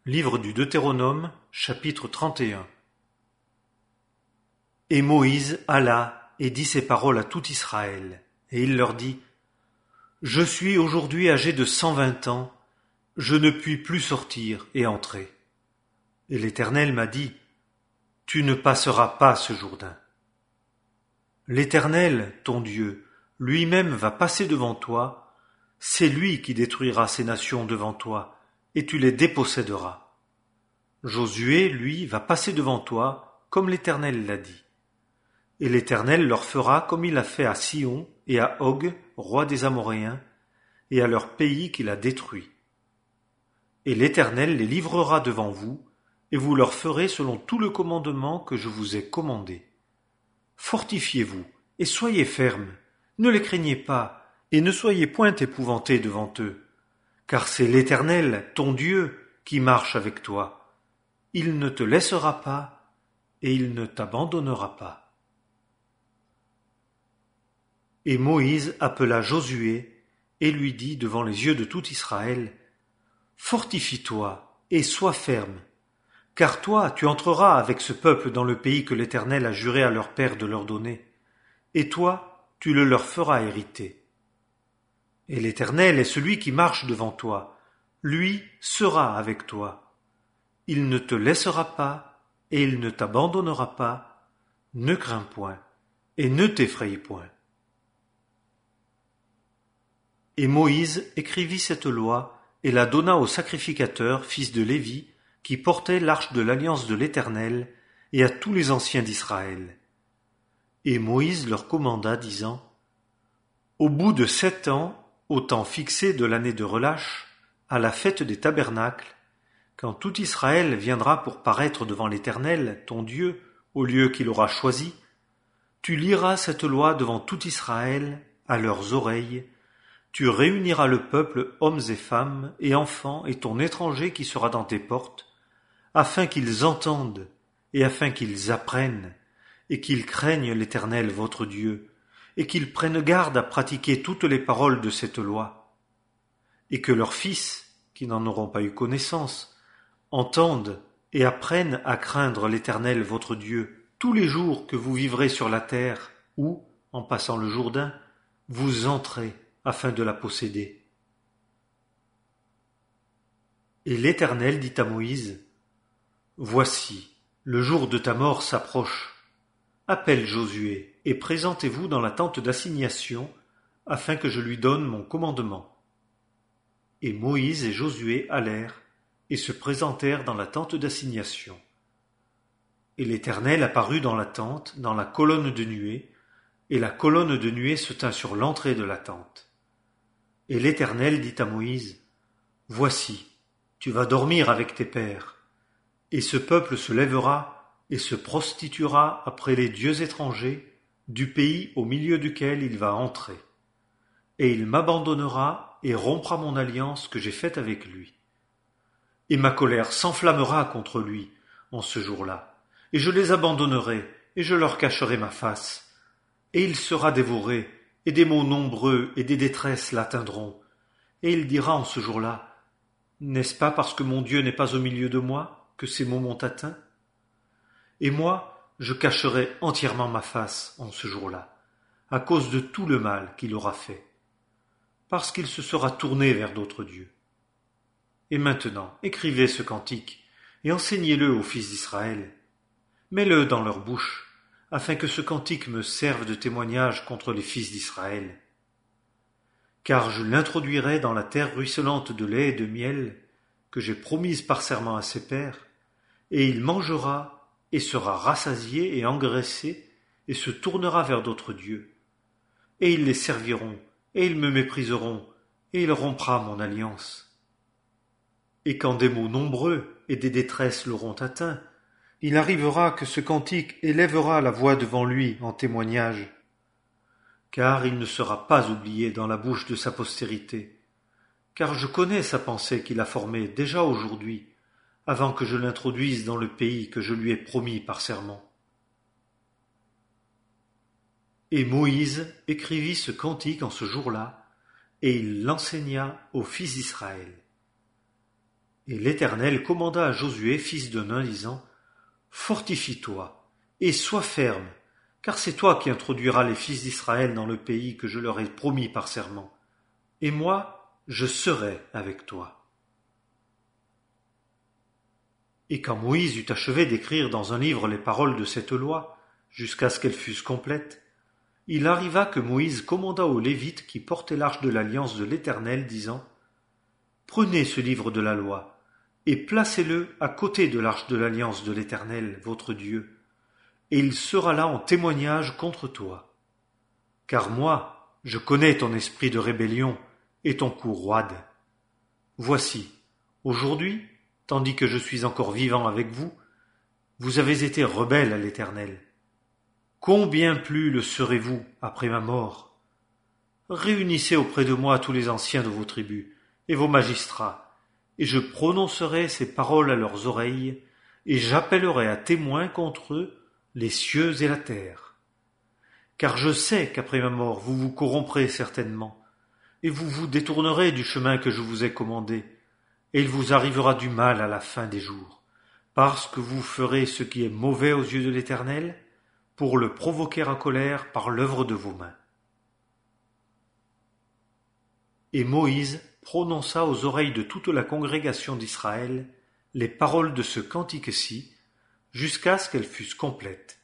Livre du Deutéronome, chapitre 31. Et Moïse alla et dit ces paroles à tout Israël. Et il leur dit: Je suis aujourd'hui âgé de 120 ans, je ne puis plus sortir et entrer. Et l'Éternel m'a dit: Tu ne passeras pas ce Jourdain. L'Éternel, ton Dieu, lui-même va passer devant toi, c'est lui qui détruira ces nations devant toi, et tu les déposséderas. Josué, lui, va passer devant toi, comme l'Éternel l'a dit. Et l'Éternel leur fera comme il a fait à Sihon et à Og, roi des Amoréens, et à leur pays qu'il a détruit. Et l'Éternel les livrera devant vous, et vous leur ferez selon tout le commandement que je vous ai commandé. Fortifiez-vous, et soyez fermes, ne les craignez pas, et ne soyez point épouvantés devant eux, car c'est l'Éternel, ton Dieu, qui marche avec toi. Il ne te laissera pas, et il ne t'abandonnera pas. Et Moïse appela Josué, et lui dit devant les yeux de tout Israël: Fortifie-toi, et sois ferme, car toi tu entreras avec ce peuple dans le pays que l'Éternel a juré à leur père de leur donner, et toi tu le leur feras hériter. Et l'Éternel est celui qui marche devant toi, lui sera avec toi. Il ne te laissera pas, et il ne t'abandonnera pas. Ne crains point, et ne t'effraie point. Et Moïse écrivit cette loi, et la donna au sacrificateur, fils de Lévi, qui portait l'arche de l'alliance de l'Éternel, et à tous les anciens d'Israël. Et Moïse leur commanda, disant: Au bout de 7 ans, au temps fixé de l'année de relâche, à la fête des tabernacles, quand tout Israël viendra pour paraître devant l'Éternel, ton Dieu, au lieu qu'il aura choisi, tu liras cette loi devant tout Israël, à leurs oreilles, tu réuniras le peuple, hommes et femmes, et enfants, et ton étranger qui sera dans tes portes, afin qu'ils entendent, et afin qu'ils apprennent, et qu'ils craignent l'Éternel votre Dieu, et qu'ils prennent garde à pratiquer toutes les paroles de cette loi, et que leurs fils, qui n'en auront pas eu connaissance, entendent et apprennent à craindre l'Éternel votre Dieu tous les jours que vous vivrez sur la terre où, en passant le Jourdain, vous entrez afin de la posséder. Et l'Éternel dit à Moïse: Voici, le jour de ta mort s'approche. Appelle Josué et présentez-vous dans la tente d'assignation afin que je lui donne mon commandement. Et Moïse et Josué allèrent et se présentèrent dans la tente d'assignation. Et l'Éternel apparut dans la tente, dans la colonne de nuée, et la colonne de nuée se tint sur l'entrée de la tente. Et l'Éternel dit à Moïse: Voici, tu vas dormir avec tes pères, et ce peuple se lèvera et se prostituera après les dieux étrangers du pays au milieu duquel il va entrer. Et il m'abandonnera et rompra mon alliance que j'ai faite avec lui. Et ma colère s'enflammera contre lui en ce jour-là, et je les abandonnerai, et je leur cacherai ma face. Et il sera dévoré, et des maux nombreux et des détresses l'atteindront. Et il dira en ce jour-là: N'est-ce pas parce que mon Dieu n'est pas au milieu de moi que ces maux m'ont atteint? Et moi, je cacherai entièrement ma face en ce jour-là, à cause de tout le mal qu'il aura fait, parce qu'il se sera tourné vers d'autres dieux. Et maintenant, écrivez ce cantique, et enseignez-le aux fils d'Israël. Mets-le dans leur bouche, afin que ce cantique me serve de témoignage contre les fils d'Israël. Car je l'introduirai dans la terre ruisselante de lait et de miel, que j'ai promise par serment à ses pères, et il mangera, et sera rassasié et engraissé, et se tournera vers d'autres dieux. Et ils les serviront, et ils me mépriseront, et il rompra mon alliance. Et quand des maux nombreux et des détresses l'auront atteint, il arrivera que ce cantique élèvera la voix devant lui en témoignage. Car il ne sera pas oublié dans la bouche de sa postérité, car je connais sa pensée qu'il a formée déjà aujourd'hui, avant que je l'introduise dans le pays que je lui ai promis par serment. Et Moïse écrivit ce cantique en ce jour-là, et il l'enseigna aux fils d'Israël. Et l'Éternel commanda à Josué, fils de Nun, disant: Fortifie-toi, et sois ferme, car c'est toi qui introduiras les fils d'Israël dans le pays que je leur ai promis par serment. Et moi, je serai avec toi. Et quand Moïse eut achevé d'écrire dans un livre les paroles de cette loi, jusqu'à ce qu'elles fussent complètes, il arriva que Moïse commanda aux Lévites qui portaient l'arche de l'alliance de l'Éternel, disant: Prenez ce livre de la loi, et placez-le à côté de l'arche de l'alliance de l'Éternel, votre Dieu, et il sera là en témoignage contre toi. Car moi, je connais ton esprit de rébellion et ton cou roide. Voici, aujourd'hui, tandis que je suis encore vivant avec vous, vous avez été rebelles à l'Éternel. Combien plus le serez-vous après ma mort? Réunissez auprès de moi tous les anciens de vos tribus et vos magistrats, et je prononcerai ces paroles à leurs oreilles, et j'appellerai à témoin contre eux les cieux et la terre. Car je sais qu'après ma mort vous vous corromprez certainement, et vous vous détournerez du chemin que je vous ai commandé, et il vous arrivera du mal à la fin des jours, parce que vous ferez ce qui est mauvais aux yeux de l'Éternel, pour le provoquer à colère par l'œuvre de vos mains. Et Moïse prononça aux oreilles de toute la congrégation d'Israël les paroles de ce cantique-ci, jusqu'à ce qu'elles fussent complètes.